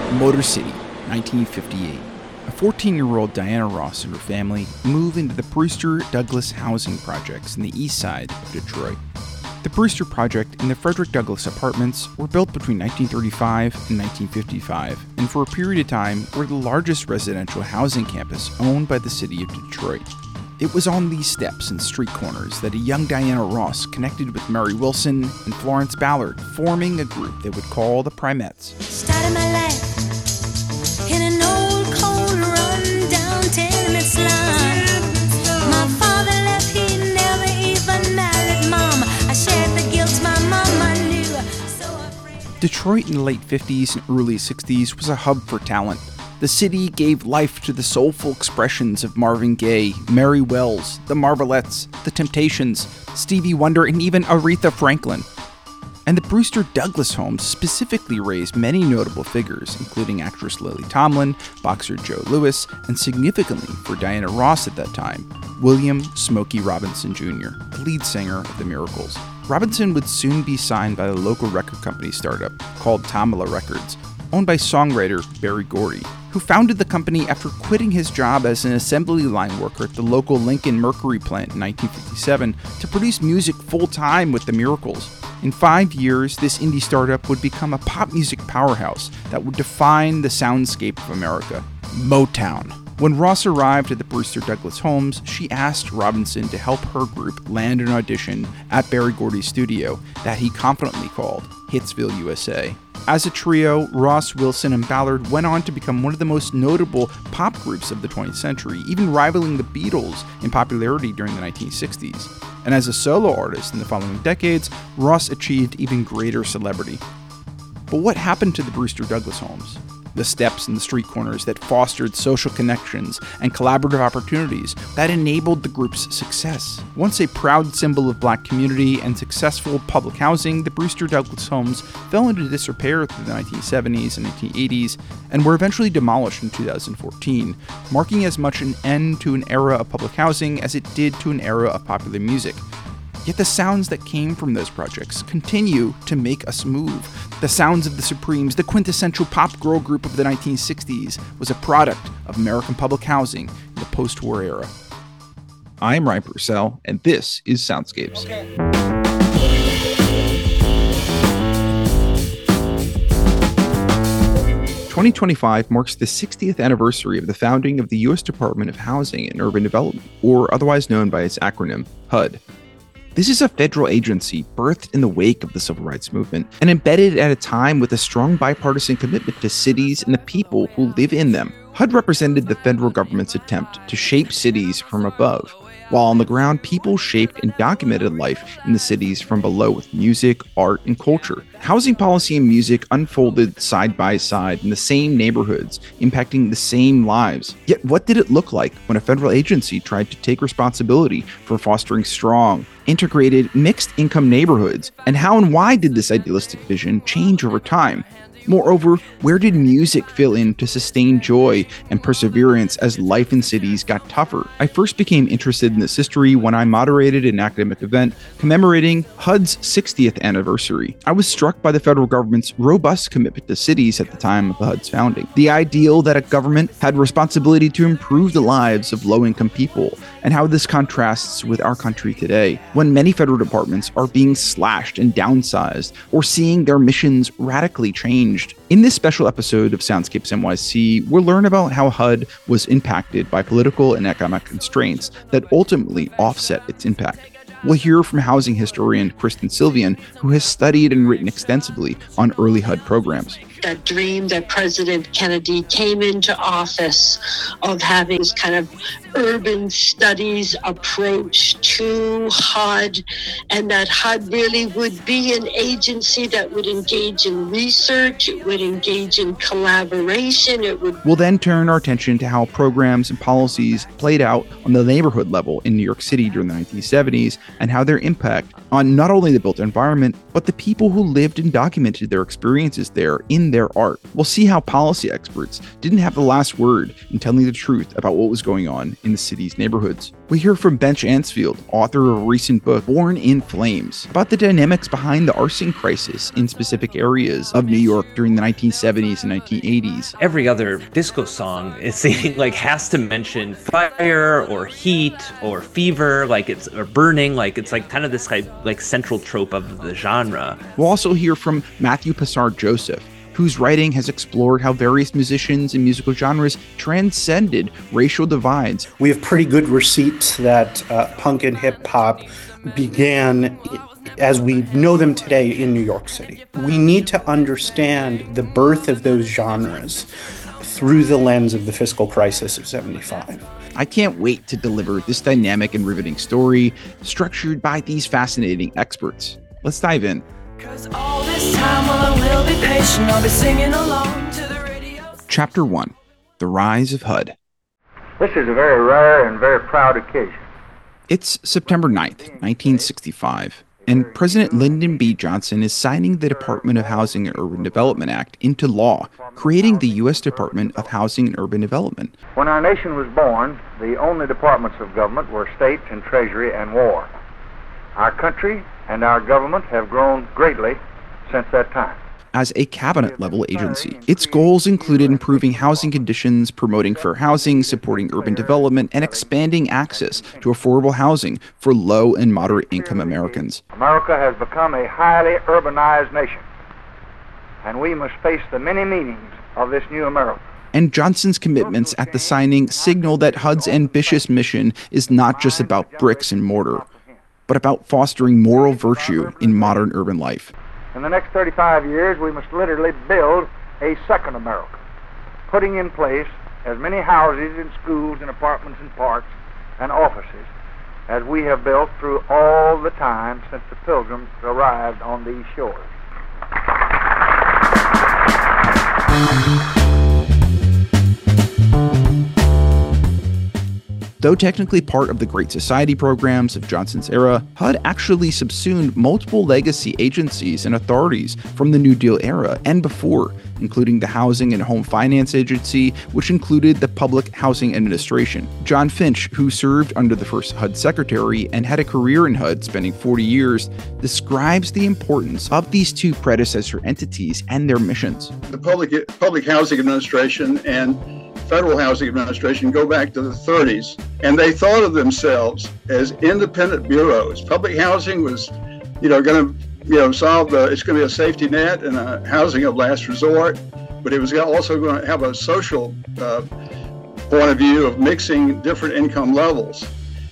Motor City, 1958. A 14-year-old Diana Ross and her family move into the Brewster Douglass housing projects in the east side of Detroit. The Brewster Project and the Frederick Douglass Apartments were built between 1935 and 1955, and for a period of time were the largest residential housing campus owned by the city of Detroit. It was on these steps and street corners that a young Diana Ross connected with Mary Wilson and Florence Ballard, forming a group they would call the Primettes. Started my life in an old, cold, run-down tenement slum. My father left, he never even married Mom. I shared the guilt my mama knew, so afraid. Detroit in the late 50s and early 60s was a hub for talent. The city gave life to the soulful expressions of Marvin Gaye, Mary Wells, the Marvelettes, the Temptations, Stevie Wonder, and even Aretha Franklin. And the Brewster Douglass homes specifically raised many notable figures, including actress Lily Tomlin, boxer Joe Louis, and significantly for Diana Ross at that time, William "Smokey" Robinson Jr., the lead singer of The Miracles. Robinson would soon be signed by the local record company startup called Tamla Records, owned by songwriter Berry Gordy, who founded the company after quitting his job as an assembly line worker at the local Lincoln Mercury plant in 1957 to produce music full-time with The Miracles. In 5 years, this indie startup would become a pop music powerhouse that would define the soundscape of America, Motown. When Ross arrived at the Brewster Douglass homes, she asked Robinson to help her group land an audition at Berry Gordy's studio that he confidently called Hitsville, USA. As a trio, Ross, Wilson, and Ballard went on to become one of the most notable pop groups of the 20th century, even rivaling the Beatles in popularity during the 1960s. And as a solo artist in the following decades, Ross achieved even greater celebrity. But what happened to the Brewster Douglass homes? The steps and the street corners that fostered social connections and collaborative opportunities that enabled the group's success. Once a proud symbol of black community and successful public housing, the Brewster Douglass homes fell into disrepair through the 1970s and 1980s and were eventually demolished in 2014, marking as much an end to an era of public housing as it did to an era of popular music. Yet the sounds that came from those projects continue to make us move. The sounds of the Supremes, the quintessential pop girl group of the 1960s, was a product of American public housing in the post-war era. I'm Ryan Purcell, and this is Soundscapes. Okay. 2025 marks the 60th anniversary of the founding of the U.S. Department of Housing and Urban Development, or otherwise known by its acronym, HUD. This is a federal agency birthed in the wake of the Civil Rights Movement and embedded at a time with a strong bipartisan commitment to cities and the people who live in them. HUD represented the federal government's attempt to shape cities from above, while on the ground, people shaped and documented life in the cities from below with music, art, and culture. Housing policy and music unfolded side by side in the same neighborhoods, impacting the same lives. Yet what did it look like when a federal agency tried to take responsibility for fostering strong, integrated, mixed-income neighborhoods? And how and why did this idealistic vision change over time? Moreover, where did music fill in to sustain joy and perseverance as life in cities got tougher? I first became interested in this history when I moderated an academic event commemorating HUD's 60th anniversary. I was struck by the federal government's robust commitment to cities at the time of the HUD's founding. The ideal that a government had responsibility to improve the lives of low-income people, and how this contrasts with our country today, when many federal departments are being slashed and downsized, or seeing their missions radically changed. In this special episode of Soundscapes NYC, we'll learn about how HUD was impacted by political and economic constraints that ultimately offset its impact. We'll hear from housing historian Kristen Sylvian, who has studied and written extensively on early HUD programs. That dream that President Kennedy came into office of having this kind of urban studies approach to HUD, and that HUD really would be an agency that would engage in research, it would engage in collaboration, We'll then turn our attention to how programs and policies played out on the neighborhood level in New York City during the 1970s, and how their impact on not only the built environment, but the people who lived and documented their experiences there in their art. We'll see how policy experts didn't have the last word in telling the truth about what was going on in the city's neighborhoods. We hear from Bench Ansfield, author of a recent book, Born in Flames, about the dynamics behind the arson crisis in specific areas of New York during the 1970s and 1980s. Every other disco song, it seems like, has to mention fire or heat or fever, or burning, it's like kind of this like central trope of the genre. We'll also hear from Matthew Passard-Joseph, whose writing has explored how various musicians and musical genres transcended racial divides. We have pretty good receipts that punk and hip hop began as we know them today in New York City. We need to understand the birth of those genres through the lens of the fiscal crisis of '75. I can't wait to deliver this dynamic and riveting story structured by these fascinating experts. Let's dive in. 'Cause all this time, well, I will be patient. I'll be singing along to the radio. Chapter 1. The Rise of HUD. This is a very rare and very proud occasion. It's September 9th, 1965, and President Lyndon B. Johnson is signing the Department of Housing and Urban Development Act into law, creating the U.S. Department of Housing and Urban Development. When our nation was born, the only departments of government were State and Treasury and War. Our country and our government have grown greatly since that time. As a cabinet-level agency, its goals included improving housing conditions, promoting fair housing, supporting urban development, and expanding access to affordable housing for low and moderate-income Americans. America has become a highly urbanized nation, and we must face the many meanings of this new America. And Johnson's commitments at the signing signal that HUD's ambitious mission is not just about bricks and mortar, but about fostering moral virtue in modern urban life. In the next 35 years, we must literally build a second America, putting in place as many houses and schools and apartments and parks and offices as we have built through all the time since the Pilgrims arrived on these shores. Though technically part of the Great Society programs of Johnson's era, HUD actually subsumed multiple legacy agencies and authorities from the New Deal era and before, including the Housing and Home Finance Agency, which included the Public Housing Administration. John Finch, who served under the first HUD secretary and had a career in HUD spending 40 years, describes the importance of these two predecessor entities and their missions. The Public Housing Administration and Federal Housing Administration go back to the 30s, and they thought of themselves as independent bureaus. Public housing was, going to, solve it's going to be a safety net and a housing of last resort, but it was also going to have a social point of view of mixing different income levels.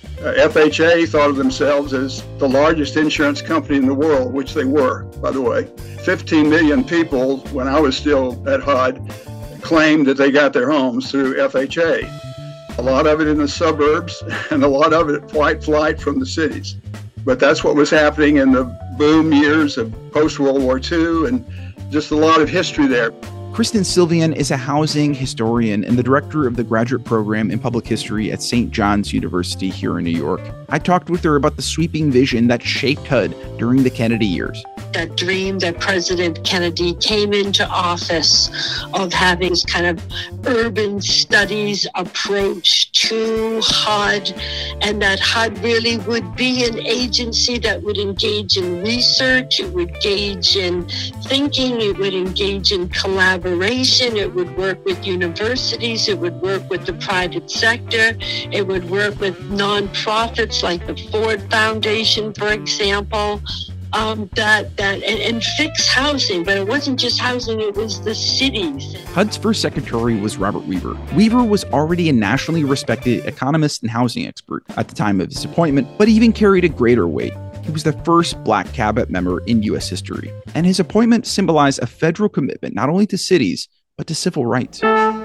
FHA thought of themselves as the largest insurance company in the world, which they were, by the way. 15 million people, when I was still at HUD, claimed that they got their homes through FHA. A lot of it in the suburbs and a lot of it white flight from the cities. But that's what was happening in the boom years of post-World War II, and just a lot of history there. Kristen Sylvian is a housing historian and the director of the graduate program in public history at St. John's University here in New York. I talked with her about the sweeping vision that shaped HUD during the Kennedy years. That dream that President Kennedy came into office of having this kind of urban studies approach to HUD, and that HUD really would be an agency that would engage in research, it would engage in thinking, it would engage in collaboration, it would work with universities, it would work with the private sector, it would work with nonprofits like the Ford Foundation, for example. And fix housing, but it wasn't just housing, it was the cities. HUD's first secretary was Robert Weaver. Weaver was already a nationally respected economist and housing expert at the time of his appointment, but even carried a greater weight. He was the first Black cabinet member in U.S. history, and his appointment symbolized a federal commitment not only to cities, but to civil rights.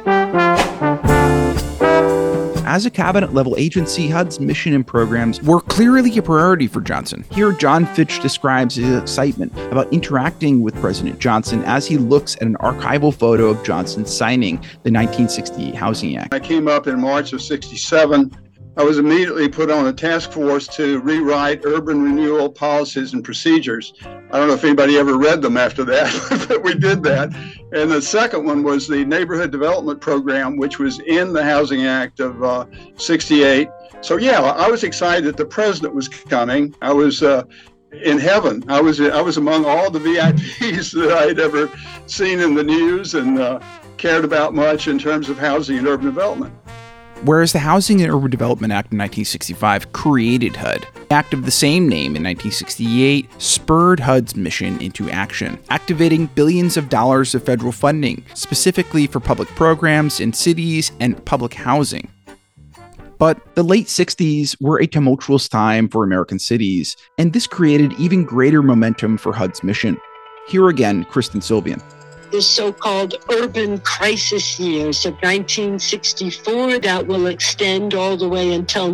As a cabinet-level agency, HUD's mission and programs were clearly a priority for Johnson. Here, John Finch describes his excitement about interacting with President Johnson as he looks at an archival photo of Johnson signing the 1968 Housing Act. I came up in March of '67 I was immediately put on a task force to rewrite urban renewal policies and procedures. I don't know if anybody ever read them after that, but we did that. And the second one was the Neighborhood Development Program, which was in the Housing Act of 68. So yeah, I was excited that the president was coming. I was in heaven. I was among all the VIPs that I had ever seen in the news and cared about much in terms of housing and urban development. Whereas the Housing and Urban Development Act in 1965 created HUD, the act of the same name in 1968 spurred HUD's mission into action, activating billions of dollars of federal funding, specifically for public programs in cities and public housing. But the late 60s were a tumultuous time for American cities, and this created even greater momentum for HUD's mission. Here again, Kristen Sylvian. The so-called urban crisis years of 1964 that will extend all the way until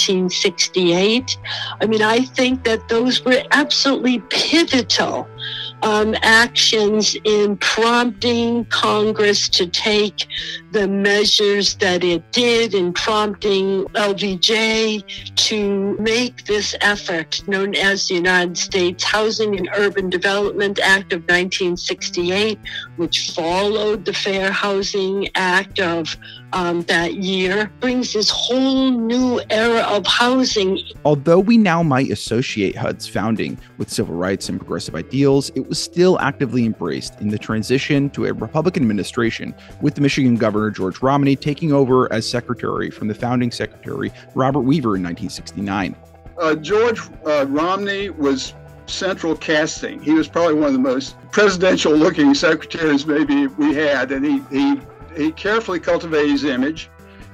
1968. I mean, I think that those were absolutely pivotal actions in prompting Congress to take the measures that it did, in prompting LBJ to make this effort known as the United States Housing and Urban Development Act of 1968, which followed the Fair Housing Act of that year, brings this whole new era of housing. Although we now might associate HUD's founding with civil rights and progressive ideals, it was still actively embraced in the transition to a Republican administration, with the Michigan Governor George Romney taking over as secretary from the founding secretary Robert Weaver in 1969. George Romney was central casting. He was probably one of the most presidential-looking secretaries maybe we had, and he carefully cultivated his image.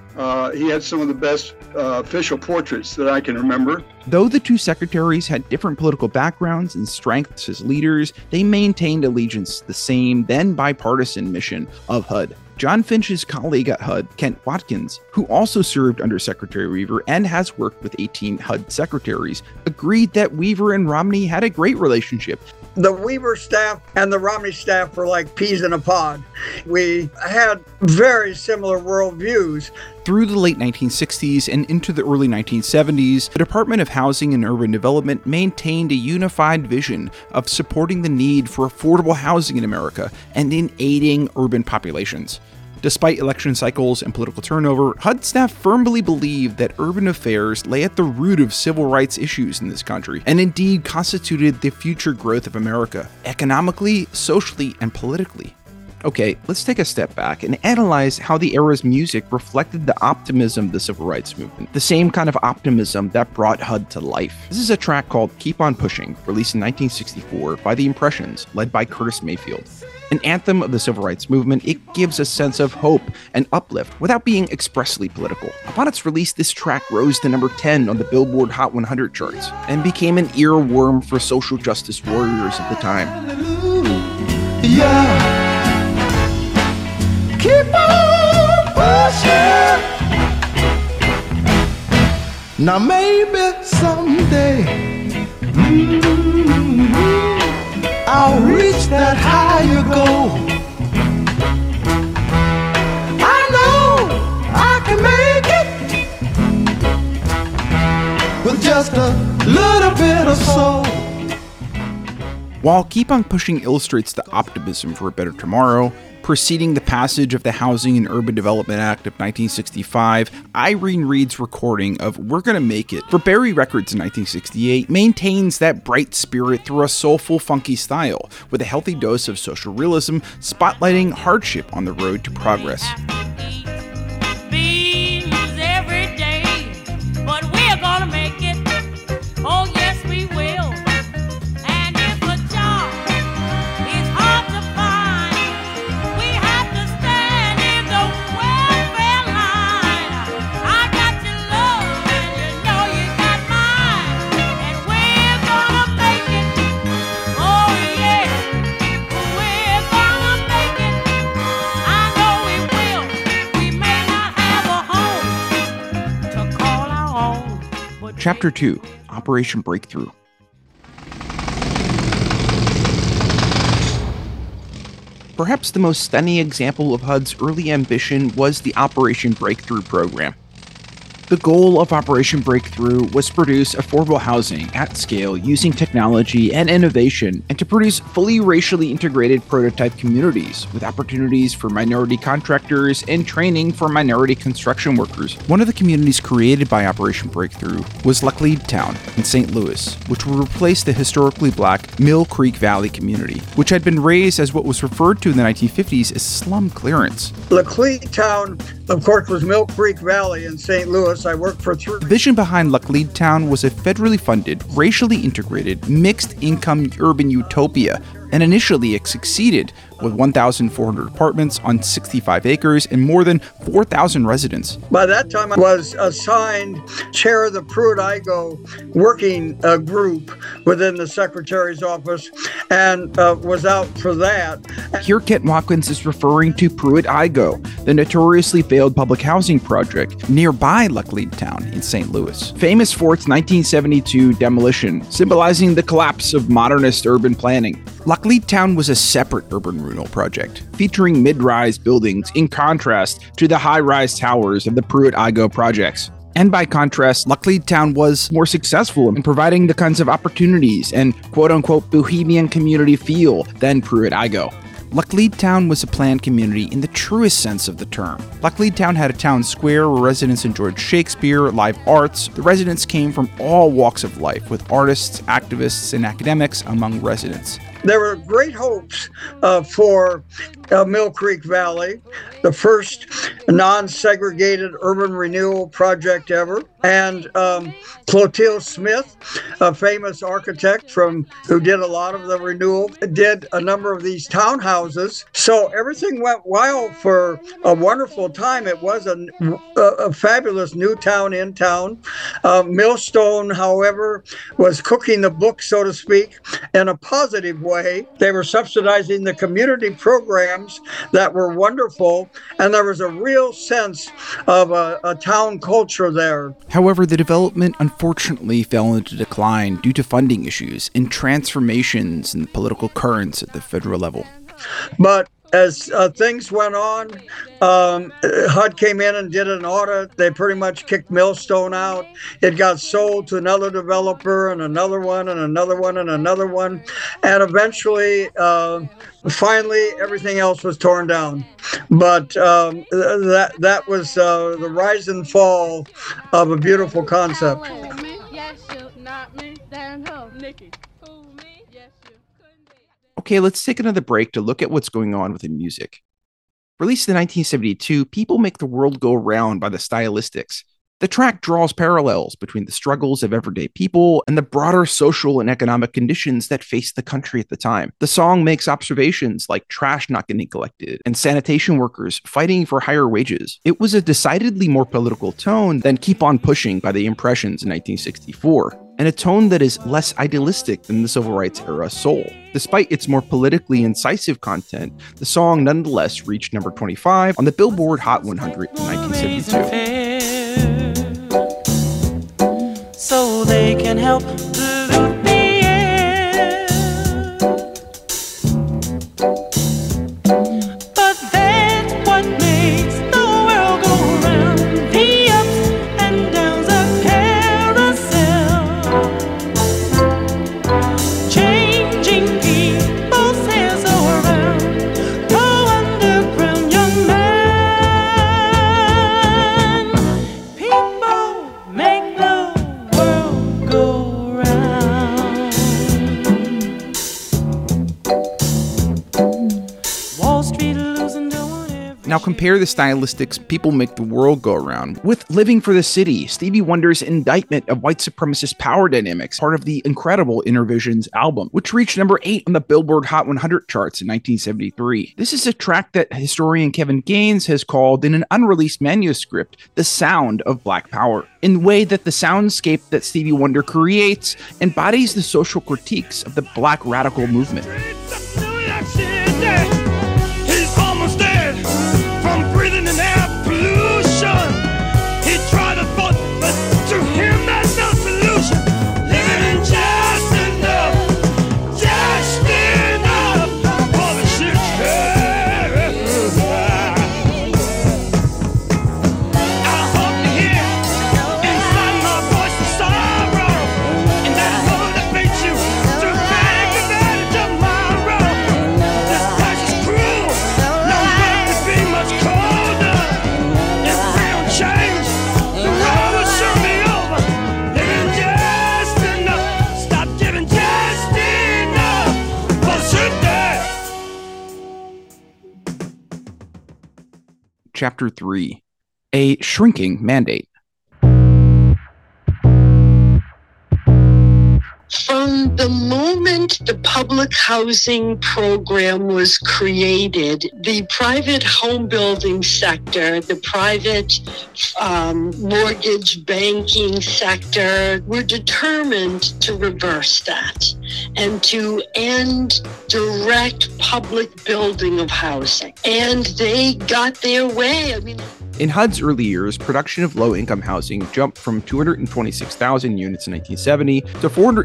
He had some of the best official portraits that I can remember. Though the two secretaries had different political backgrounds and strengths as leaders, they maintained allegiance to the same, then bipartisan mission of HUD. John Finch's colleague at HUD, Kent Watkins, who also served under Secretary Weaver and has worked with 18 HUD secretaries, agreed that Weaver and Romney had a great relationship. The Weaver staff and the Romney staff were like peas in a pod. We had very similar worldviews. Through the late 1960s and into the early 1970s, the Department of Housing and Urban Development maintained a unified vision of supporting the need for affordable housing in America and in aiding urban populations. Despite election cycles and political turnover, HUD staff firmly believed that urban affairs lay at the root of civil rights issues in this country, and indeed constituted the future growth of America, economically, socially, and politically. Okay, let's take a step back and analyze how the era's music reflected the optimism of the civil rights movement, the same kind of optimism that brought HUD to life. This is a track called Keep On Pushing, released in 1964 by The Impressions, led by Curtis Mayfield. An anthem of the civil rights movement, it gives a sense of hope and uplift without being expressly political. Upon its release, this track rose to number 10 on the Billboard Hot 100 charts and became an earworm for social justice warriors of the time. Yeah. Keep on pushing. Now maybe someday I'll reach that higher goal. I know I can make it with just a little bit of soul. While Keep On Pushing illustrates the optimism for a better tomorrow, preceding the passage of the Housing and Urban Development Act of 1965, Irene Reed's recording of We're Gonna Make It for Berry Records in 1968 maintains that bright spirit through a soulful, funky style, with a healthy dose of social realism, spotlighting hardship on the road to progress. Every day, but we're gonna make it. Oh yes, we will. And if a job is hard to find, we have to stand in the welfare line. I got your love and you know you got mine, and we're gonna make it. Oh yeah, we're gonna make it. I know we will. We may not have a home to call our own, but Chapter 2, Operation Breakthrough. Perhaps the most stunning example of HUD's early ambition was the Operation Breakthrough program. The goal of Operation Breakthrough was to produce affordable housing at scale using technology and innovation, and to produce fully racially integrated prototype communities with opportunities for minority contractors and training for minority construction workers. One of the communities created by Operation Breakthrough was Laclede Town in St. Louis, which would replace the historically black Mill Creek Valley community, which had been raised as what was referred to in the 1950s as slum clearance. Laclede Town, of course, was Mill Creek Valley in St. Louis. I worked for 3. The vision behind Laclede Town was a federally funded, racially integrated, mixed-income urban utopia, and initially it succeeded with 1,400 apartments on 65 acres and more than 4,000 residents. By that time, I was assigned chair of the Pruitt-Igoe working group within the Secretary's office and was out for that. Here, Kent Watkins is referring to Pruitt-Igoe, the notoriously failed public housing project nearby Laclede Town in St. Louis, famous for its 1972 demolition, symbolizing the collapse of modernist urban planning. Laclede Town was a separate urban renewal project, featuring mid-rise buildings in contrast to the high-rise towers of the Pruitt-Igoe projects. And by contrast, Laclede Town was more successful in providing the kinds of opportunities and quote-unquote bohemian community feel than Pruitt-Igoe. Laclede Town was a planned community in the truest sense of the term. Laclede Town had a town square where residents enjoyed Shakespeare, live arts. The residents came from all walks of life, with artists, activists, and academics among residents. There were great hopes for Mill Creek Valley, the first non-segregated urban renewal project ever. And Clotilde Smith, a famous architect who did a lot of the renewal, did a number of these townhouses. So everything went well for a wonderful time. It was a fabulous new town in town. Millstone, however, was cooking the book, so to speak, in a positive way. They were subsidizing the community programs that were wonderful, and there was a real sense of a town culture there. However, the development unfortunately fell into decline due to funding issues and transformations in the political currents at the federal level. But as things went on, HUD came in and did an audit. They pretty much kicked Millstone out. It got sold to another developer and another one and another one and another one. And eventually, finally, everything else was torn down. But that was the rise and fall of a beautiful concept. Okay, let's take another break to look at what's going on within music. Released in 1972, People Make the World Go Round by the Stylistics. The track draws parallels between the struggles of everyday people and the broader social and economic conditions that faced the country at the time. The song makes observations like trash not getting collected and sanitation workers fighting for higher wages. It was a decidedly more political tone than Keep On Pushing by the Impressions in 1964. And a tone that is less idealistic than the Civil Rights era soul. Despite its more politically incisive content, the song nonetheless reached number 25 on the Billboard Hot 100 in 1972. So they can help pollute the air. But that's what makes the world go round. The ups and downs of carousel, changing people's hands around. Go underground, young man. People make the world go round. Wall Street losing, doing every. Now compare the Stylistics' People Make the World Go Round with Living for the City, Stevie Wonder's indictment of white supremacist power dynamics, part of the incredible Innervisions album, which reached number 8 on the Billboard Hot 100 charts in 1973. This is a track that historian Kevin Gaines has called, in an unreleased manuscript, the sound of Black Power, in the way that the soundscape that Stevie Wonder creates embodies the social critiques of the Black radical movement. He's almost dead from breathing in air pollution. He tried to vote, but to him that's no solution. Living just enough for the shit. I hope to hear Sit Chapter 3: A Shrinking Mandate. From the moment the public housing program was created, the private home building sector, the private mortgage banking sector were determined to reverse that and to end direct public building of housing. And they got their way. In HUD's early years, production of low-income housing jumped from 226,000 units in 1970 to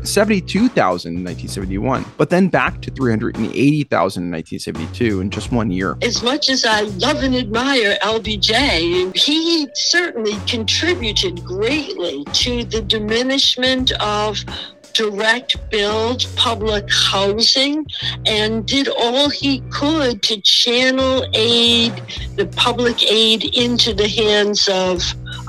472,000 in 1971, but then back to 380,000 in 1972 in just 1 year. As much as I love and admire LBJ, he certainly contributed greatly to the diminishment of direct build public housing and did all he could to channel aid, the public aid, into the hands of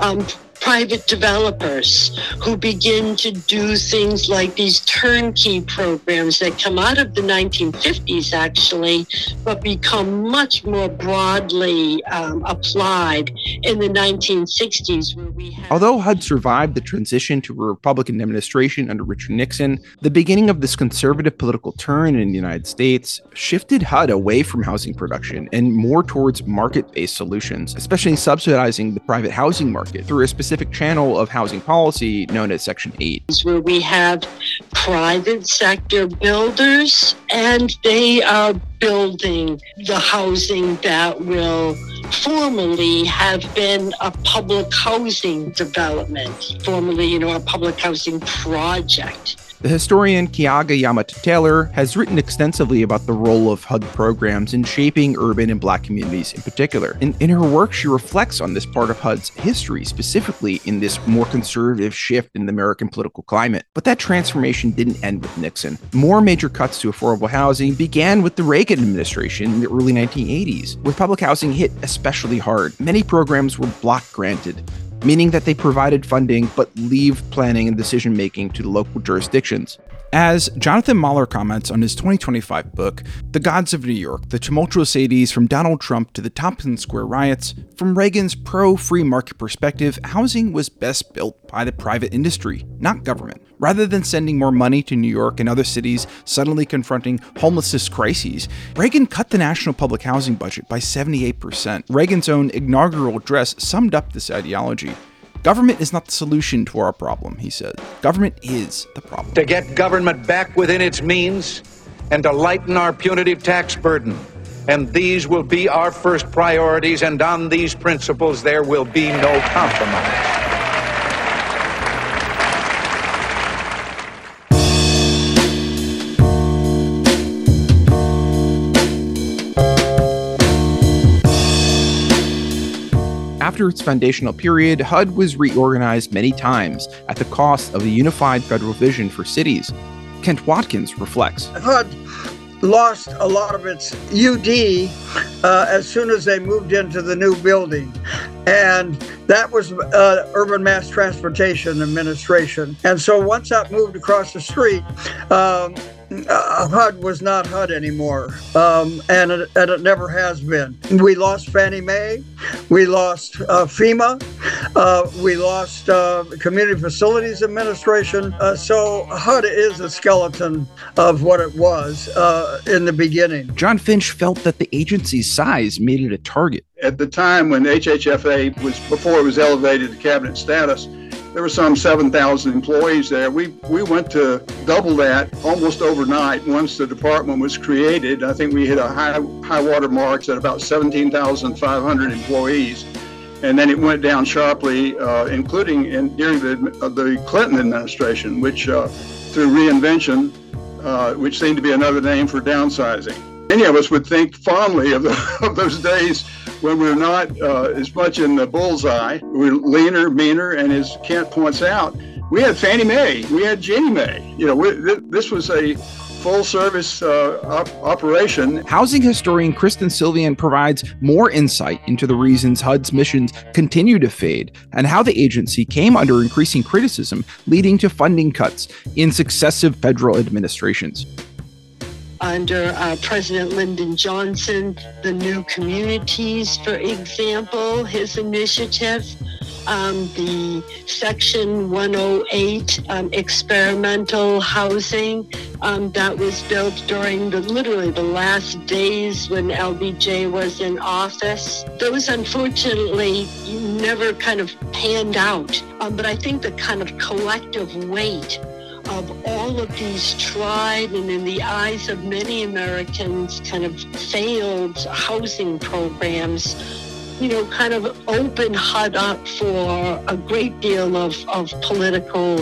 private developers who begin to do things like these turnkey programs that come out of the 1950s, actually, but become much more broadly applied in the 1960s. Where we had... Although HUD survived the transition to a Republican administration under Richard Nixon, the beginning of this conservative political turn in the United States shifted HUD away from housing production and more towards market-based solutions, especially subsidizing the private housing market through a specific channel of housing policy known as Section 8. Where we have private sector builders, and they are building the housing that will formerly have been a public housing development, formerly, a public housing project. The historian Kiaga Yamata-Taylor has written extensively about the role of HUD programs in shaping urban and Black communities in particular. In her work, she reflects on this part of HUD's history, specifically in this more conservative shift in the American political climate. But that transformation didn't end with Nixon. More major cuts to affordable housing began with the Reagan administration in the early 1980s, with public housing hit especially hard. Many programs were block granted, meaning that they provided funding but leave planning and decision-making to the local jurisdictions. As Jonathan Mahler comments on his 2025 book, The Gods of New York, the tumultuous 80s from Donald Trump to the Tompkins Square riots, from Reagan's pro-free market perspective, housing was best built by the private industry, not government. Rather than sending more money to New York and other cities suddenly confronting homelessness crises, Reagan cut the national public housing budget by 78%. Reagan's own inaugural address summed up this ideology. Government is not the solution to our problem, he said. Government is the problem. To get government back within its means and to lighten our punitive tax burden. And these will be our first priorities, and on these principles there will be no compromise. After its foundational period, HUD was reorganized many times at the cost of a unified federal vision for cities. Kent Watkins reflects. HUD lost a lot of its UD as soon as they moved into the new building. And that was Urban Mass Transportation Administration. And so once that moved across the street, HUD was not HUD anymore, and it never has been. We lost Fannie Mae, we lost FEMA, we lost Community Facilities Administration. So HUD is a skeleton of what it was in the beginning. John Finch felt that the agency's size made it a target. At the time when HHFA was, before it was elevated to cabinet status, there were some 7,000 employees there. We went to double that almost overnight once the department was created. I think we hit a high water marks at about 17,500 employees. And then it went down sharply, including during the Clinton administration, which through reinvention, which seemed to be another name for downsizing. Many of us would think fondly of those days when we're not as much in the bullseye. We're leaner, meaner, and as Kent points out, we had Fannie Mae, we had Ginnie Mae. This was a full-service operation. Housing historian Kristen Sylvian provides more insight into the reasons HUD's missions continue to fade and how the agency came under increasing criticism, leading to funding cuts in successive federal administrations. under President Lyndon Johnson, the New Communities, for example, his initiative. The Section 108 experimental housing that was built during literally the last days when LBJ was in office. Those unfortunately never kind of panned out. But I think the kind of collective weight of all of these tried and in the eyes of many Americans kind of failed housing programs, kind of open HUD up for a great deal of political,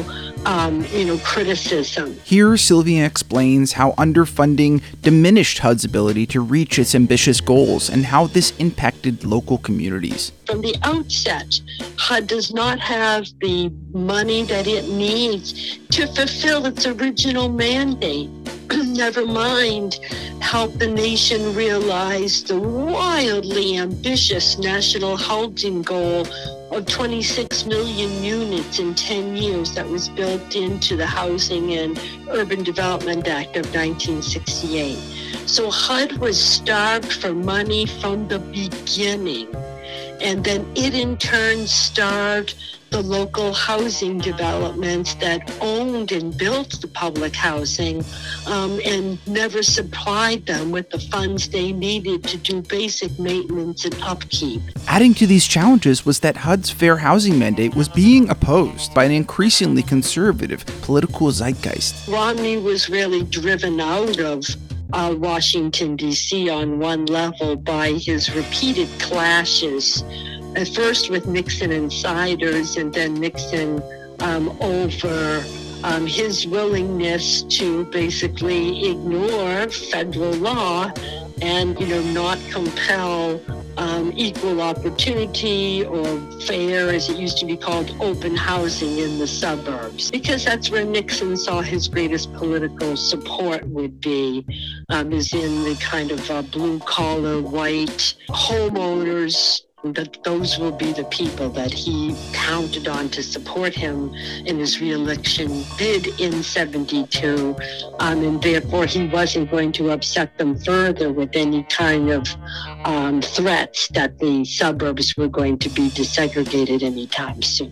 criticism. Here, Sylvia explains how underfunding diminished HUD's ability to reach its ambitious goals and how this impacted local communities. From the outset, HUD does not have the money that it needs to fulfill its original mandate. Never mind help the nation realize the wildly ambitious national housing goal of 26 million units in 10 years that was built into the Housing and Urban Development Act of 1968. So HUD was starved for money from the beginning. And then it in turn starved the local housing developments that owned and built the public housing and never supplied them with the funds they needed to do basic maintenance and upkeep. Adding to these challenges was that HUD's fair housing mandate was being opposed by an increasingly conservative political zeitgeist. Romney was really driven out of Washington, D.C. on one level by his repeated clashes, at first with Nixon insiders and then Nixon over his willingness to basically ignore federal law and, not compel equal opportunity or fair, as it used to be called, open housing in the suburbs, because that's where Nixon saw his greatest political support would be, is in the kind of blue-collar, white homeowners, that those will be the people that he counted on to support him in his re-election bid in 72, and therefore he wasn't going to upset them further with any kind of threats that the suburbs were going to be desegregated anytime soon.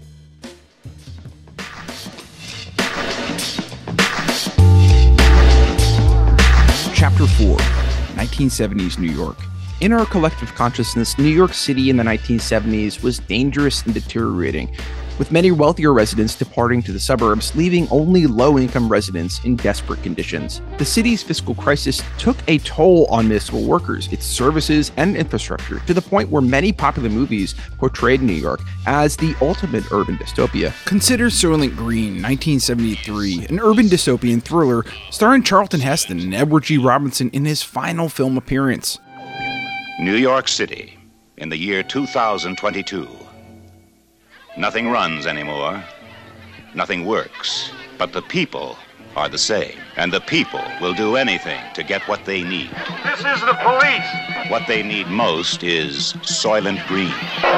Chapter 4, 1970s New York. In our collective consciousness, New York City in the 1970s was dangerous and deteriorating, with many wealthier residents departing to the suburbs, leaving only low-income residents in desperate conditions. The city's fiscal crisis took a toll on municipal workers, its services, and infrastructure, to the point where many popular movies portrayed New York as the ultimate urban dystopia. Consider Soylent Green, 1973, an urban dystopian thriller starring Charlton Heston and Edward G. Robinson in his final film appearance. New York City, in the year 2022. Nothing runs anymore. Nothing works. But the people are the same. And the people will do anything to get what they need. This is the police. What they need most is Soylent Green.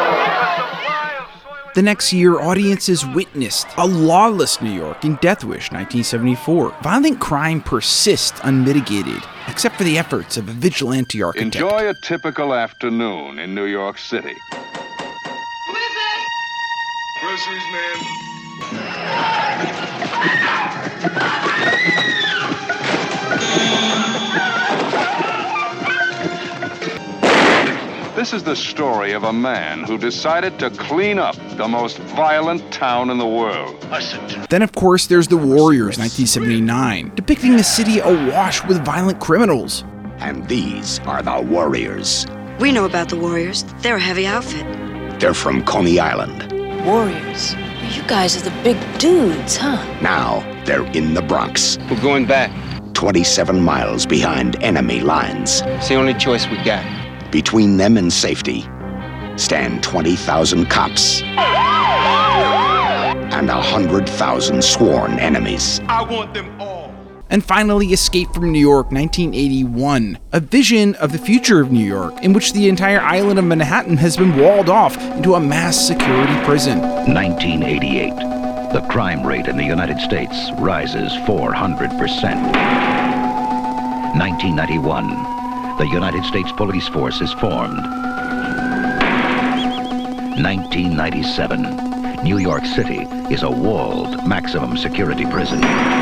The next year, audiences witnessed a lawless New York in Death Wish, 1974. Violent crime persists unmitigated, except for the efforts of a vigilante architect. Enjoy a typical afternoon in New York City. Who is it? Groceries, man. This is the story of a man who decided to clean up the most violent town in the world. Then, of course, there's The Warriors, 1979, depicting a city awash with violent criminals. And these are the Warriors. We know about the Warriors. They're a heavy outfit. They're from Coney Island. Warriors? You guys are the big dudes, huh? Now they're in the Bronx. We're going back. 27 miles behind enemy lines. It's the only choice we got. Between them and safety stand 20,000 cops and 100,000 sworn enemies. I want them all. And finally, Escape from New York, 1981, a vision of the future of New York, in which the entire island of Manhattan has been walled off into a mass security prison. 1988. The crime rate in the United States rises 400%. 1991. The United States Police Force is formed. 1997. New York City is a walled maximum security prison.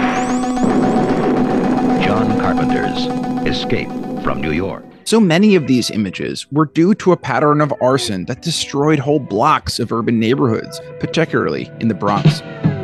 John Carpenter's Escape from New York. So many of these images were due to a pattern of arson that destroyed whole blocks of urban neighborhoods, particularly in the Bronx.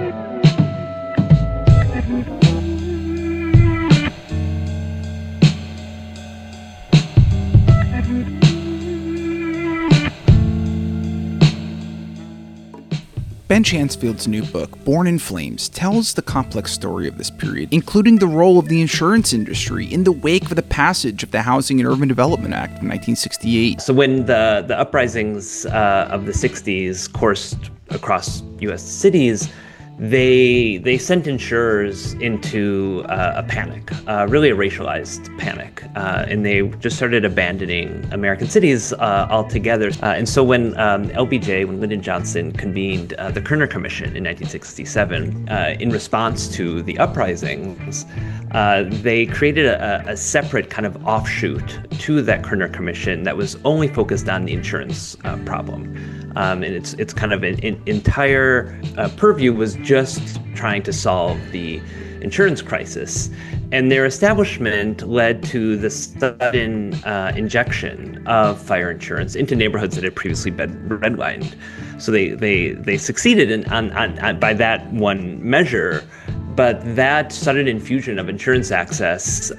Ben Chancefield's new book, Born in Flames, tells the complex story of this period, including the role of the insurance industry in the wake of the passage of the Housing and Urban Development Act of 1968. So when the uprisings of the 60s coursed across U.S. cities, they sent insurers into a panic, really a racialized panic, and they just started abandoning American cities altogether. And so when LBJ, when Lyndon Johnson convened the Kerner Commission in 1967, in response to the uprisings, they created a separate kind of offshoot to that Kerner Commission that was only focused on the insurance problem. And it's kind of an entire purview was just trying to solve the insurance crisis. And their establishment led to the sudden injection of fire insurance into neighborhoods that had previously been redlined. So they succeeded by that one measure, but that sudden infusion of insurance access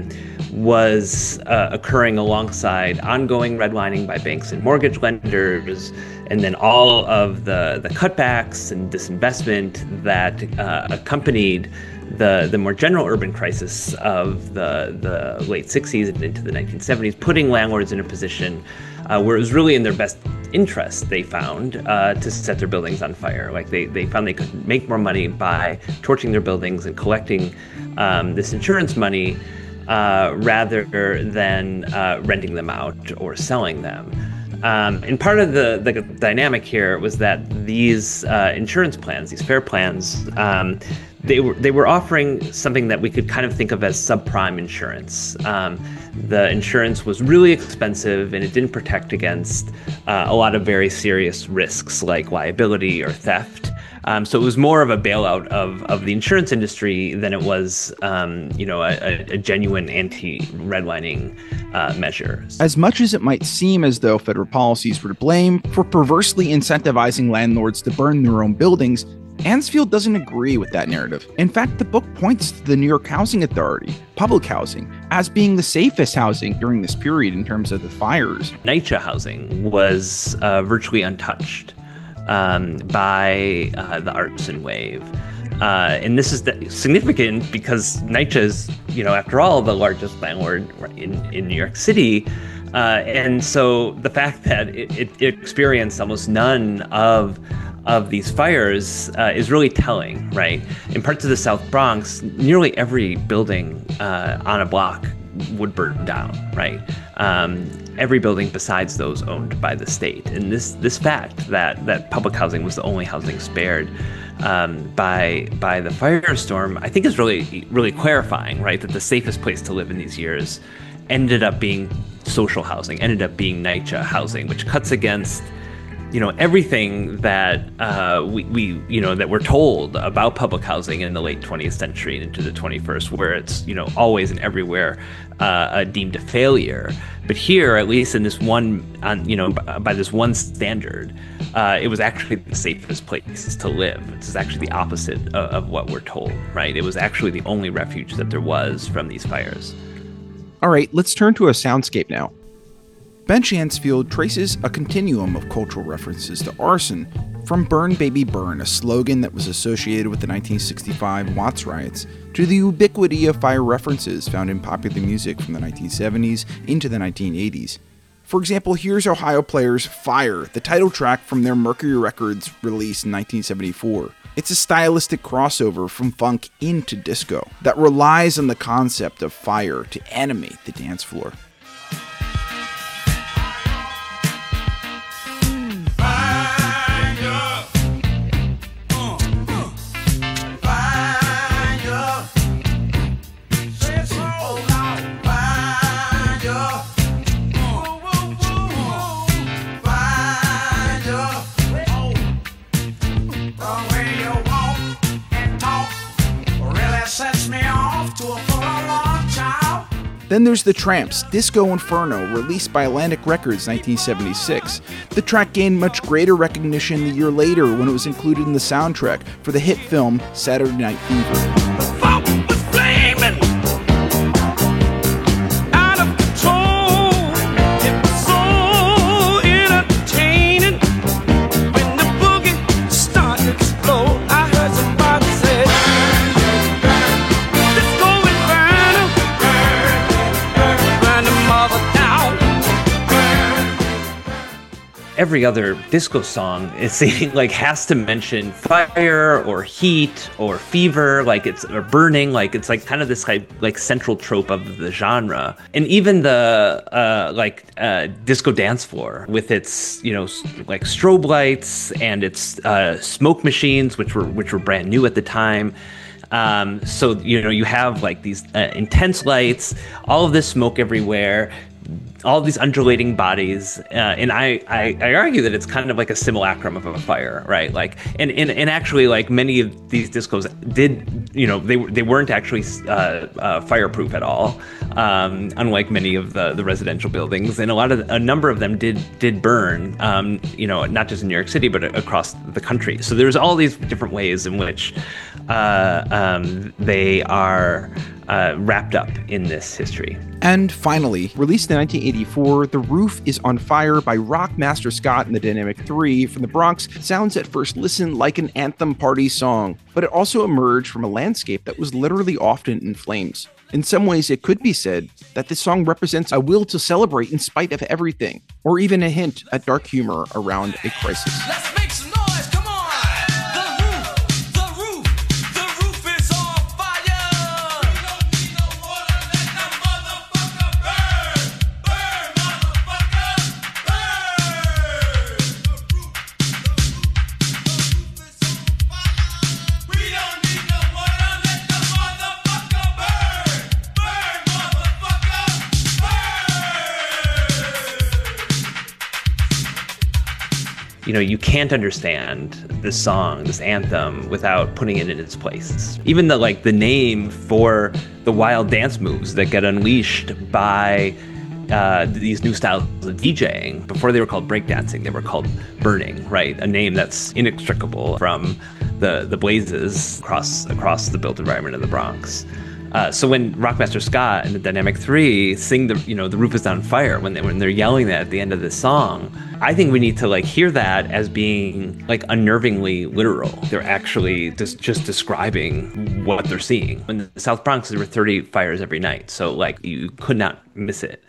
was occurring alongside ongoing redlining by banks and mortgage lenders, and then all of the cutbacks and disinvestment that accompanied the more general urban crisis of the late 60s and into the 1970s, putting landlords in a position where it was really in their best interest, they found, to set their buildings on fire. Like they found they could make more money by torching their buildings and collecting this insurance money rather than renting them out or selling them. And part of the dynamic here was that these insurance plans, these FAIR plans, they were offering something that we could kind of think of as subprime insurance. The insurance was really expensive and it didn't protect against a lot of very serious risks like liability or theft. So it was more of a bailout of the insurance industry than it was, a genuine anti-redlining measure. As much as it might seem as though federal policies were to blame for perversely incentivizing landlords to burn their own buildings, Ansfield doesn't agree with that narrative. In fact, the book points to the New York Housing Authority, public housing, as being the safest housing during this period in terms of the fires. NYCHA housing was virtually untouched by the arson wave. And this is significant because NYCHA is, after all, the largest landlord in New York City. And so the fact that it experienced almost none of these fires is really telling, right? In parts of the South Bronx, nearly every building on a block would burn down, right? Every building besides those owned by the state. And this fact that public housing was the only housing spared by the firestorm, I think is really clarifying, right? That the safest place to live in these years ended up being social housing, ended up being NYCHA housing, which cuts against everything that that we're told about public housing in the late 20th century and into the 21st, where it's always and everywhere deemed a failure. But here, at least in this one, by this one standard, it was actually the safest places to live. This is actually the opposite of what we're told, right? It was actually the only refuge that there was from these fires. All right, let's turn to a soundscape now. Ben Chancfield traces a continuum of cultural references to arson, from Burn Baby Burn, a slogan that was associated with the 1965 Watts riots, to the ubiquity of fire references found in popular music from the 1970s into the 1980s. For example, here's Ohio Players' Fire, the title track from their Mercury Records release in 1974. It's a stylistic crossover from funk into disco that relies on the concept of fire to animate the dance floor. Then there's The Tramps' Disco Inferno, released by Atlantic Records 1976. The track gained much greater recognition the year later when it was included in the soundtrack for the hit film Saturday Night Fever. Every other disco song, it seems like, has to mention fire or heat or fever, like it's or burning, like it's like kind of this like central trope of the genre. And even the disco dance floor with its like strobe lights and its smoke machines, which were brand new at the time. So you have like these intense lights, all of this smoke everywhere, all of these undulating bodies, and I argue that it's kind of like a simulacrum of a fire, right? Like, and actually, like many of these discos did, they weren't actually fireproof at all, unlike many of the residential buildings, and a number of them did burn, not just in New York City but across the country. So there's all these different ways in which they are wrapped up in this history. And finally, released in 1984, The Roof is on Fire by Rockmaster Scott and the Dynamic 3 from the Bronx sounds at first listen like an anthem party song, but it also emerged from a landscape that was literally often in flames. In some ways, it could be said that this song represents a will to celebrate in spite of everything, or even a hint at dark humor around a crisis. Let's make some noise, come on! The roof is on fire! We don't need no water, let that motherfucker burn! Burn, motherfucker! Burn! The roof is on fire! We don't need no water, let the motherfucker burn! Burn, motherfucker! Burn! You can't understand this song, this anthem, without putting it in its place. Even the name for the wild dance moves that get unleashed by these new styles of DJing. Before they were called breakdancing, they were called burning, right? A name that's inextricable from the blazes across the built environment of the Bronx. So when Rockmaster Scott and the Dynamic 3 sing the roof is on fire, when they're yelling that at the end of the song, I think we need to hear that as being unnervingly literal. They're actually just describing what they're seeing. In the South Bronx, there were 30 fires every night, so you could not miss it.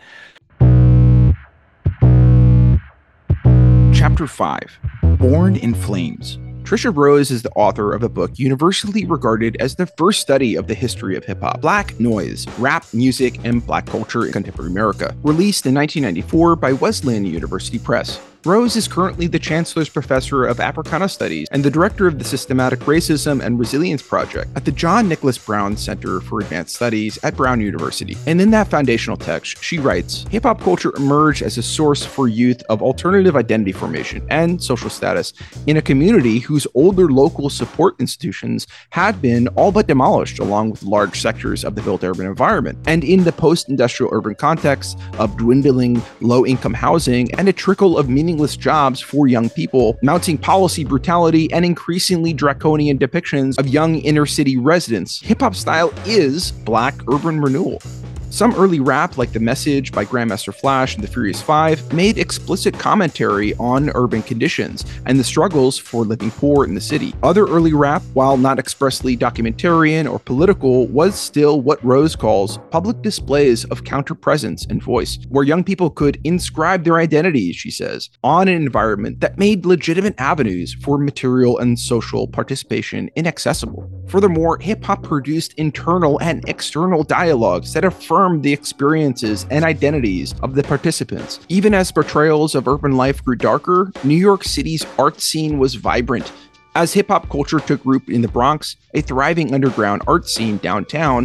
Chapter 5, Born in Flames. Trisha Rose is the author of a book universally regarded as the first study of the history of hip-hop, Black Noise, Rap Music, and Black Culture in Contemporary America, released in 1994 by Wesleyan University Press. Rose is currently the Chancellor's Professor of Africana Studies and the Director of the Systematic Racism and Resilience Project at the John Nicholas Brown Center for Advanced Studies at Brown University. And in that foundational text, she writes, hip-hop culture emerged as a source for youth of alternative identity formation and social status in a community whose older local support institutions had been all but demolished along with large sectors of the built urban environment. And in the post-industrial urban context of dwindling low-income housing and a trickle of meaningless jobs for young people, mounting policy brutality, and increasingly draconian depictions of young inner-city residents, hip-hop style is Black urban renewal. Some early rap, like The Message by Grandmaster Flash and the Furious Five, made explicit commentary on urban conditions and the struggles for living poor in the city. Other early rap, while not expressly documentarian or political, was still what Rose calls public displays of counter-presence and voice, where young people could inscribe their identities, she says, on an environment that made legitimate avenues for material and social participation inaccessible. Furthermore, hip-hop produced internal and external dialogues that affirmed the experiences and identities of the participants. Even as portrayals of urban life grew darker, New York City's art scene was vibrant. As hip-hop culture took root in the Bronx, a thriving underground art scene downtown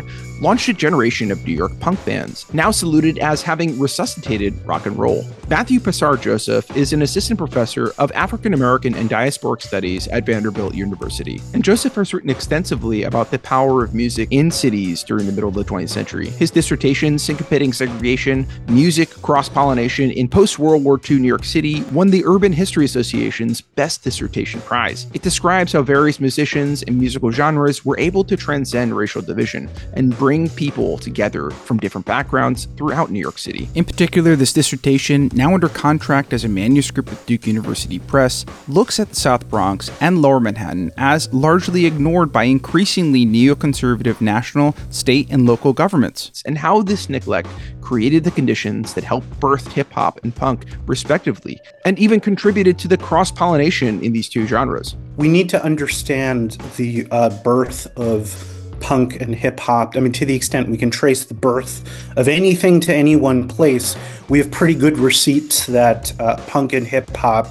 launched a generation of New York punk bands, now saluted as having resuscitated rock and roll. Matthew Passar Joseph is an assistant professor of African American and Diasporic Studies at Vanderbilt University, and Joseph has written extensively about the power of music in cities during the middle of the 20th century. His dissertation, Syncopating Segregation, Music Cross-Pollination in Post-World War II New York City, won the Urban History Association's Best Dissertation Prize. It describes how various musicians and musical genres were able to transcend racial division and bring people together from different backgrounds throughout New York City. In particular, this dissertation, now under contract as a manuscript with Duke University Press, looks at the South Bronx and Lower Manhattan as largely ignored by increasingly neoconservative national, state, and local governments, and how this neglect created the conditions that helped birth hip-hop and punk, respectively, and even contributed to the cross-pollination in these two genres. We need to understand the birth of punk and hip-hop. I mean, to the extent we can trace the birth of anything to any one place, we have pretty good receipts that punk and hip-hop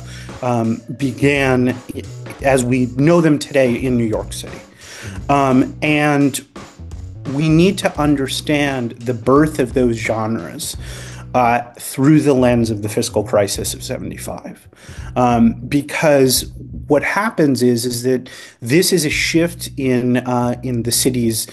began as we know them today in New York City. And we need to understand the birth of those genres through the lens of the fiscal crisis of 75. Because what happens is that this is a shift in the city's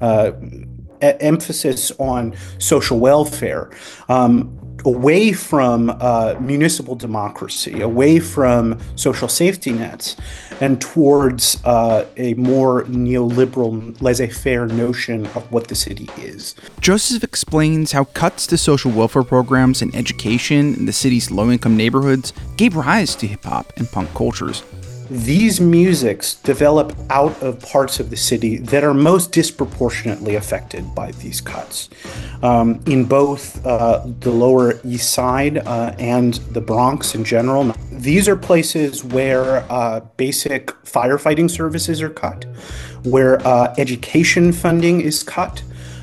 emphasis on social welfare, away from municipal democracy, away from social safety nets, and towards a more neoliberal, laissez-faire notion of what the city is. Joseph explains how cuts to social welfare programs and education in the city's low-income neighborhoods gave rise to hip-hop and punk cultures. These musics develop out of parts of the city that are most disproportionately affected by these cuts. In both the Lower East Side and the Bronx in general, these are places where basic firefighting services are cut, where education funding is cut,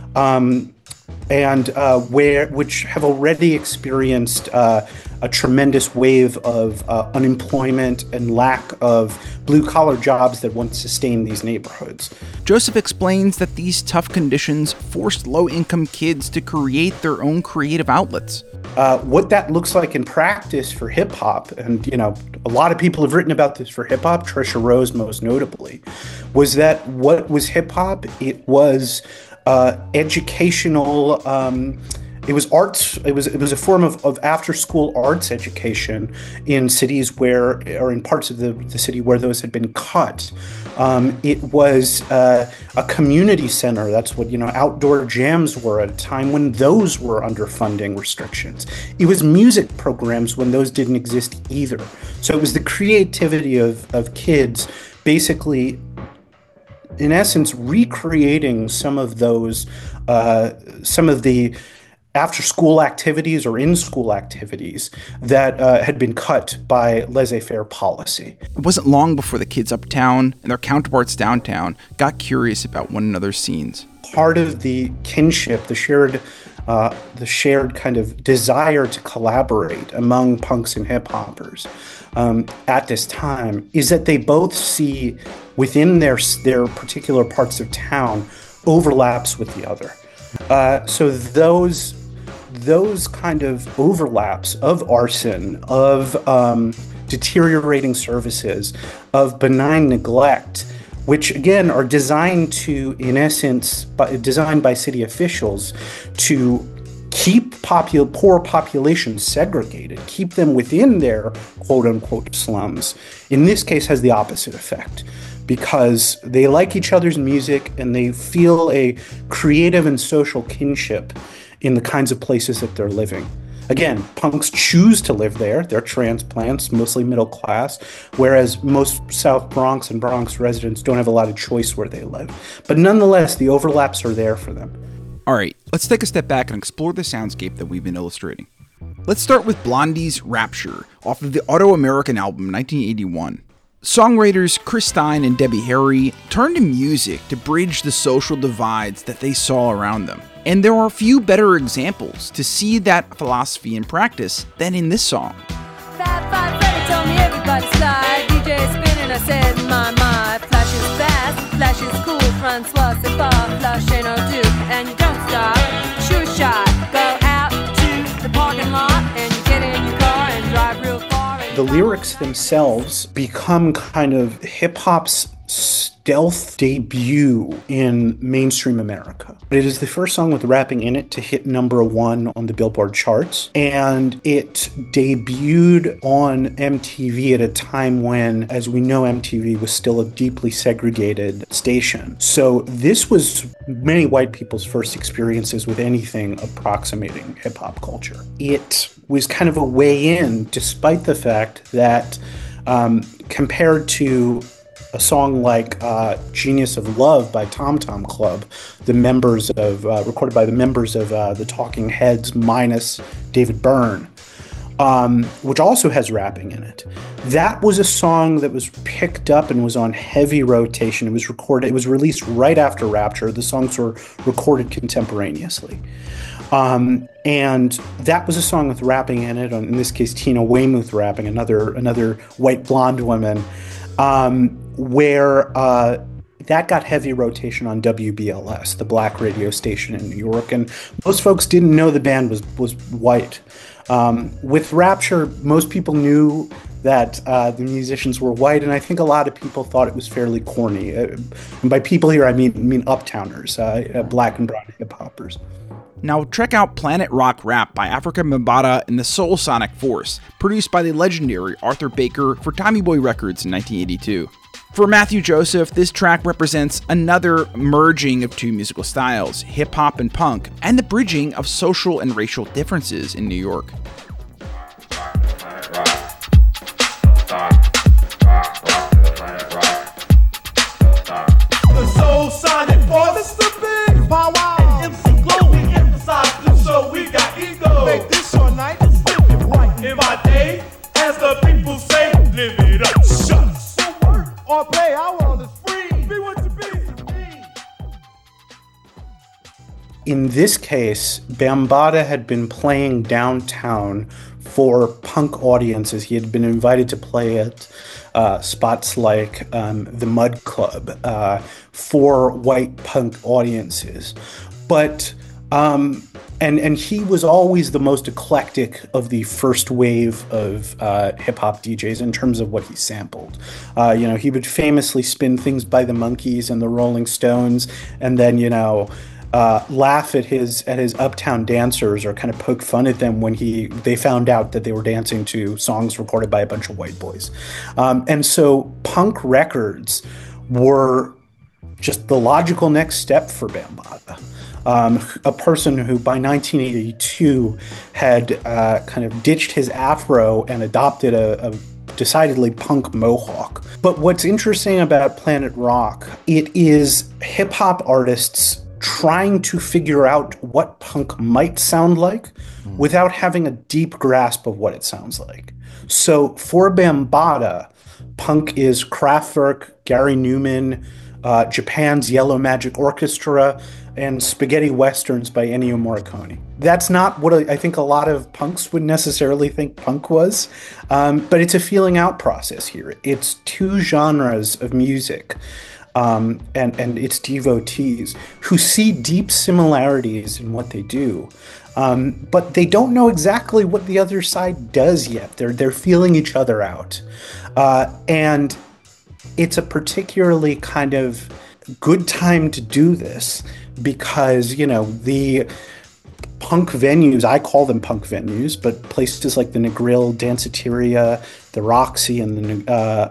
and which have already experienced a tremendous wave of unemployment and lack of blue-collar jobs that once sustained these neighborhoods. Joseph explains that these tough conditions forced low-income kids to create their own creative outlets. What that looks like in practice for hip-hop, and a lot of people have written about this for hip-hop, Trisha Rose most notably, was that what was hip-hop? It was educational, it was arts. It was a form of after-school arts education in cities or in parts of the city where those had been cut. It was a community center. That's what outdoor jams were at a time when those were under funding restrictions. It was music programs when those didn't exist either. So it was the creativity of kids, basically, in essence, recreating some of those, some of the after-school activities or in-school activities that had been cut by laissez-faire policy. It wasn't long before the kids uptown and their counterparts downtown got curious about one another's scenes. Part of the kinship, the shared kind of desire to collaborate among punks and hip-hoppers at this time is that they both see within their particular parts of town overlaps with the other. So those kind of overlaps of arson, of deteriorating services, of benign neglect, which again are designed to, in essence, designed by city officials to keep poor populations segregated, keep them within their quote-unquote slums, in this case has the opposite effect, because they like each other's music and they feel a creative and social kinship in the kinds of places that they're living. Again, punks choose to live there. They're transplants, mostly middle class, whereas most South Bronx and Bronx residents don't have a lot of choice where they live. But nonetheless, the overlaps are there for them. All right, let's take a step back and explore the soundscape that we've been illustrating. Let's start with Blondie's Rapture off of the Auto-American album 1981. Songwriters Chris Stein and Debbie Harry turned to music to bridge the social divides that they saw around them. And there are few better examples to see that philosophy in practice than in this song. Fab Five Freddy told me everybody slide. DJ spinning, I said, my, flash is fast, flash is cool, Francois, c'est pas, flash ain't no do, and you the lyrics themselves become kind of hip-hop's stealth debut in mainstream America. It is the first song with rapping in it to hit #1 on the Billboard charts, and it debuted on MTV at a time when, as we know, MTV was still a deeply segregated station. So this was many white people's first experiences with anything approximating hip-hop culture. It was kind of a way in, despite the fact that compared to a song like Genius of Love by Tom Tom Club, recorded by the members of the Talking Heads minus David Byrne, which also has rapping in it. That was a song that was picked up and was on heavy rotation. It was released right after Rapture. The songs were recorded contemporaneously. And that was a song with rapping in it, in this case Tina Weymouth rapping, another white blonde woman, where that got heavy rotation on WBLS, the black radio station in New York, and most folks didn't know the band was white. With Rapture, most people knew that the musicians were white, and I think a lot of people thought it was fairly corny. And by people here, I mean uptowners, black and brown hip-hoppers. Now check out Planet Rock Rap by Afrika Bambaataa and the Soul Sonic Force, produced by the legendary Arthur Baker for Tommy Boy Records in 1982. For Matthew Joseph, this track represents another merging of two musical styles, hip-hop and punk, and the bridging of social and racial differences in New York. The Soul Sonic Force, the big power, and MC Glow, we emphasize this, so we got ego. Make this your night, let's live it right. In my day, as the people say, live it up, shut. Or play, our world is free. Be what you be. In this case, Bambaataa had been playing downtown for punk audiences. He had been invited to play at spots like the Mud Club for white punk audiences. But and he was always the most eclectic of the first wave of hip-hop DJs in terms of what he sampled. He would famously spin things by the Monkees and the Rolling Stones, and then, laugh at his uptown dancers or kind of poke fun at them when they found out that they were dancing to songs recorded by a bunch of white boys. And so punk records were just the logical next step for Bambaataa. A person who by 1982 had kind of ditched his afro and adopted a decidedly punk mohawk. But what's interesting about Planet Rock, it is hip-hop artists trying to figure out what punk might sound like without having a deep grasp of what it sounds like. So for Bambaataa, punk is Kraftwerk, Gary Newman, Japan's Yellow Magic Orchestra, and spaghetti westerns by Ennio Morricone. That's not what I think a lot of punks would necessarily think punk was, but it's a feeling out process here. It's two genres of music and its devotees who see deep similarities in what they do, but they don't know exactly what the other side does yet. They're feeling each other out, and it's a particularly kind of good time to do this because, the punk venues, I call them punk venues, but places like the Negril, Danceteria, the Roxy, and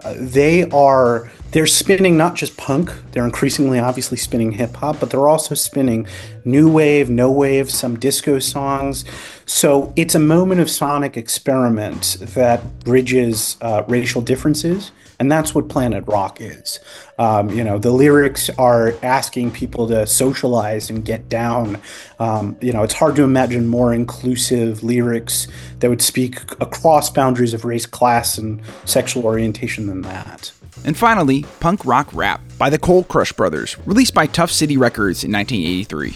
they're spinning not just punk, they're increasingly obviously spinning hip hop, but they're also spinning new wave, no wave, some disco songs. So it's a moment of sonic experiment that bridges racial differences. And that's what Planet Rock is. The lyrics are asking people to socialize and get down. It's hard to imagine more inclusive lyrics that would speak across boundaries of race, class, and sexual orientation than that. And finally, Punk Rock Rap by the Cold Crush Brothers, released by Tough City Records in 1983.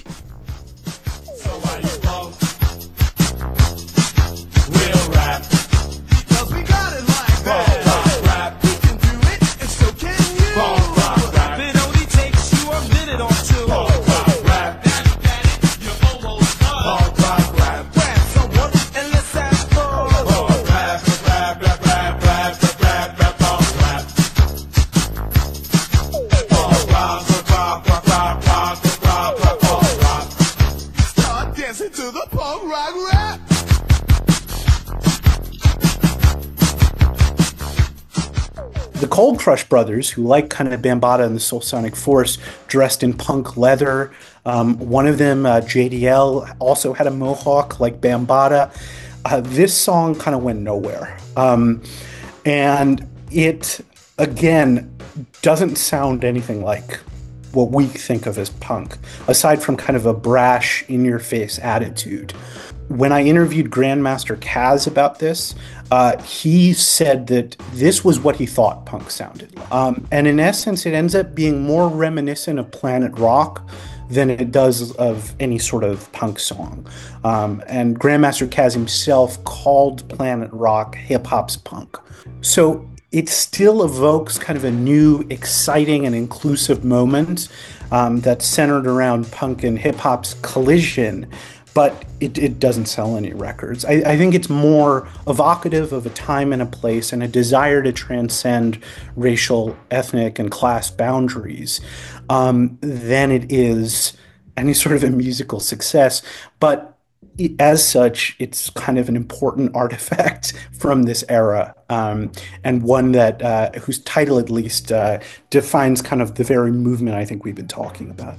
The Cold Crush Brothers, who like kind of Bambaataa and the Soul Sonic Force, dressed in punk leather. One of them, JDL, also had a mohawk like Bambaataa. This song kind of went nowhere. And it, again, doesn't sound anything like what we think of as punk, aside from kind of a brash, in-your-face attitude. When I interviewed Grandmaster Caz about this, he said that this was what he thought punk sounded like. And in essence, it ends up being more reminiscent of Planet Rock than it does of any sort of punk song. And Grandmaster Caz himself called Planet Rock hip-hop's punk. So it still evokes kind of a new, exciting, and inclusive moment that's centered around punk and hip-hop's collision, but it doesn't sell any records. I think it's more evocative of a time and a place and a desire to transcend racial, ethnic, and class boundaries than it is any sort of a musical success. But as such, it's kind of an important artifact from this era, and one that whose title at least defines kind of the very movement I think we've been talking about.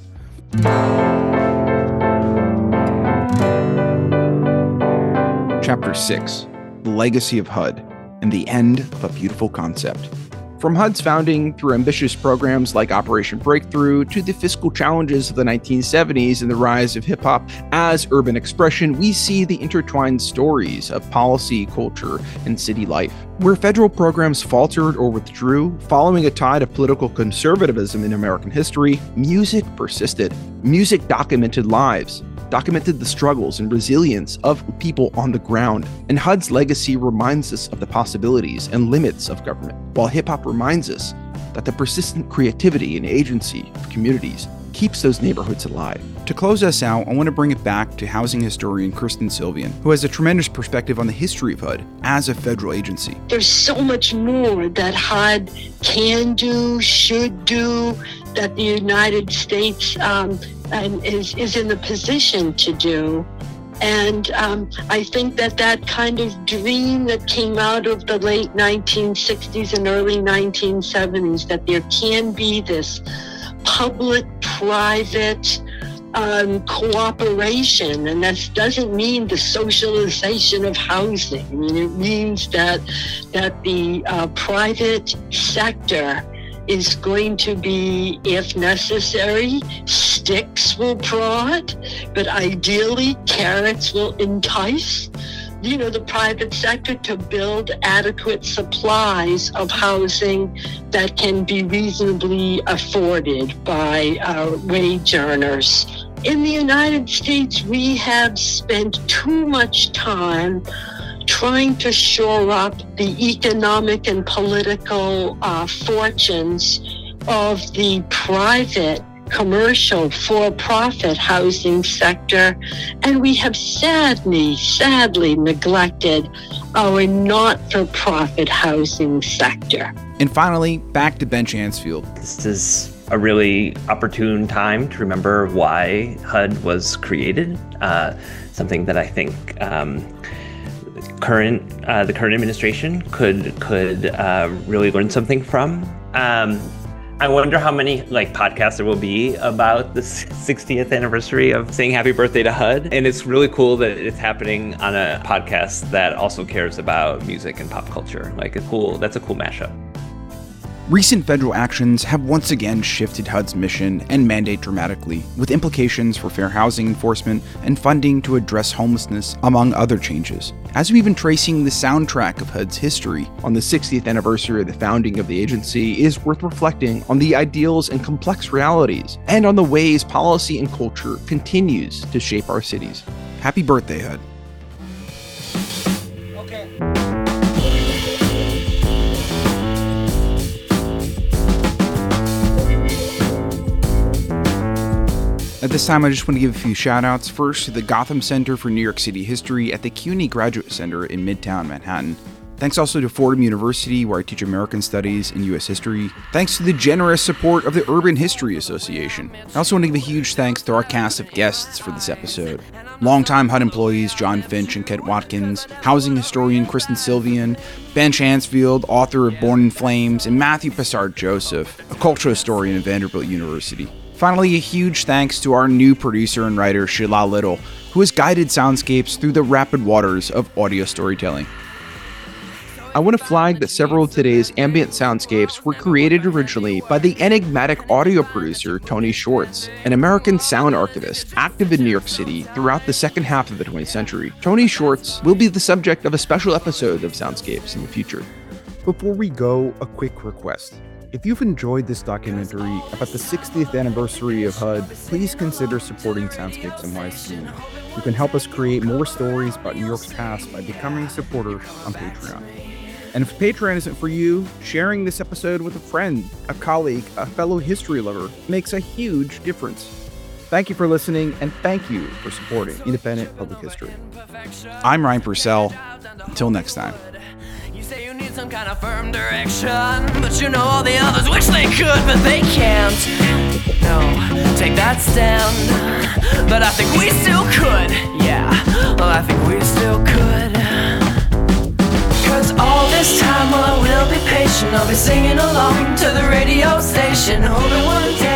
Chapter 6, The Legacy of HUD and the End of a Beautiful Concept. From HUD's founding through ambitious programs like Operation Breakthrough to the fiscal challenges of the 1970s and the rise of hip-hop as urban expression, we see the intertwined stories of policy, culture, and city life. Where federal programs faltered or withdrew, following a tide of political conservatism in American history, music persisted. Music documented lives, documented the struggles and resilience of people on the ground, and HUD's legacy reminds us of the possibilities and limits of government, while hip-hop reminds us that the persistent creativity and agency of communities keeps those neighborhoods alive. To close us out, I want to bring it back to housing historian Kirsten Sylvian, who has a tremendous perspective on the history of HUD as a federal agency. There's so much more that HUD can do, should do, that the United States is in the position to do. And I think that kind of dream that came out of the late 1960s and early 1970s, that there can be this public-private cooperation, and that doesn't mean the socialization of housing. I mean, it means that the private sector is going to be, if necessary, sticks will prod, but ideally carrots will entice, the private sector to build adequate supplies of housing that can be reasonably afforded by wage earners. In the United States, we have spent too much time trying to shore up the economic and political fortunes of the private, commercial, for-profit housing sector, and we have sadly neglected our not-for-profit housing sector. And finally, back to Ben Chansfield. This is a really opportune time to remember why HUD was created, something that I think the current administration could really learn something from. I wonder how many podcasts there will be about the 60th anniversary of saying happy birthday to HUD. And it's really cool that it's happening on a podcast that also cares about music and pop culture. That's a cool mashup. Recent federal actions have once again shifted HUD's mission and mandate dramatically, with implications for fair housing enforcement and funding to address homelessness, among other changes. As we've been tracing the soundtrack of HUD's history on the 60th anniversary of the founding of the agency, it is worth reflecting on the ideals and complex realities, and on the ways policy and culture continues to shape our cities. Happy birthday, HUD. At this time, I just want to give a few shout-outs. First, to the Gotham Center for New York City History at the CUNY Graduate Center in Midtown Manhattan. Thanks also to Fordham University, where I teach American Studies and U.S. History. Thanks to the generous support of the Urban History Association. I also want to give a huge thanks to our cast of guests for this episode. Longtime HUD employees John Finch and Kent Watkins, housing historian Kristen Sylvian, Ben Chansfield, author of Born in Flames, and Matthew Passard Joseph, a cultural historian at Vanderbilt University. Finally, a huge thanks to our new producer and writer, Sheila Little, who has guided Soundscapes through the rapid waters of audio storytelling. I want to flag that several of today's ambient soundscapes were created originally by the enigmatic audio producer Tony Schwartz, an American sound archivist active in New York City throughout the second half of the 20th century. Tony Schwartz will be the subject of a special episode of Soundscapes in the future. Before we go, a quick request. If you've enjoyed this documentary about the 60th anniversary of HUD, please consider supporting Soundscapes NYC. You can help us create more stories about New York's past by becoming a supporter on Patreon. And if Patreon isn't for you, sharing this episode with a friend, a colleague, a fellow history lover makes a huge difference. Thank you for listening, and thank you for supporting independent public history. I'm Ryan Purcell. Until next time. You say you need some kind of firm direction, but you know all the others wish they could, but they can't. No, take that stand. But I think we still could. Yeah, well, I think we still could. Cause all this time, well, I will be patient. I'll be singing along to the radio station, hoping one day